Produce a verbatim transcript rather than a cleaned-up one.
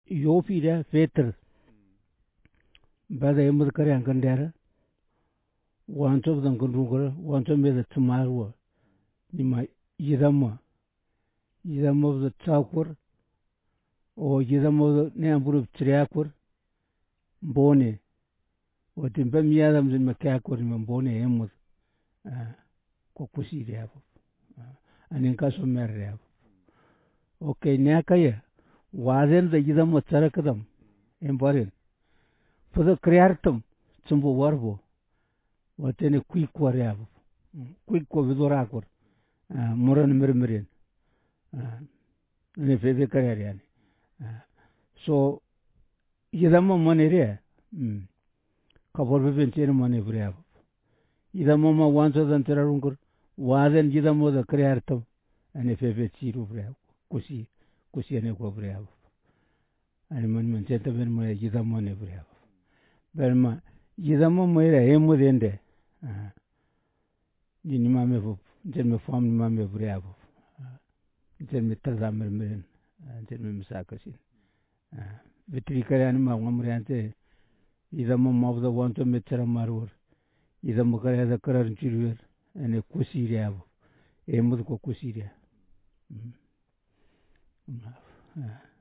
Yopi da fetur bada yamad kare an kandara wanto dan kundungara wanto me da tumarwa nima yidama yidama da tsakur o yidama ne amburu triakur bone watin bam yadam zin makakur man bone yamud ko kusi da anin kaso merya okay ne kaya wazen da yidama tsarakadam en barin fada kriartum tsumbo warbo watene quick warya quick ko vidorakur moran mirmirin ne fede kare yani so yidama manere kabor beben chen mane bria yidama ma wanso dan terarungur wazen yidama da kriartum ane febe chiru bria kusi kusi ane ko bria ane man man cheta ben ma yidama ne bria berma yidama moira emu dende ni mame fu jenme fam ni mame bria jenme tazamir mirin jenme misakasin vitri kare an ma ngamri ante yidama mabda wanto metara marur yidama kare da karar chiruer ane kusiria emu ko kusiria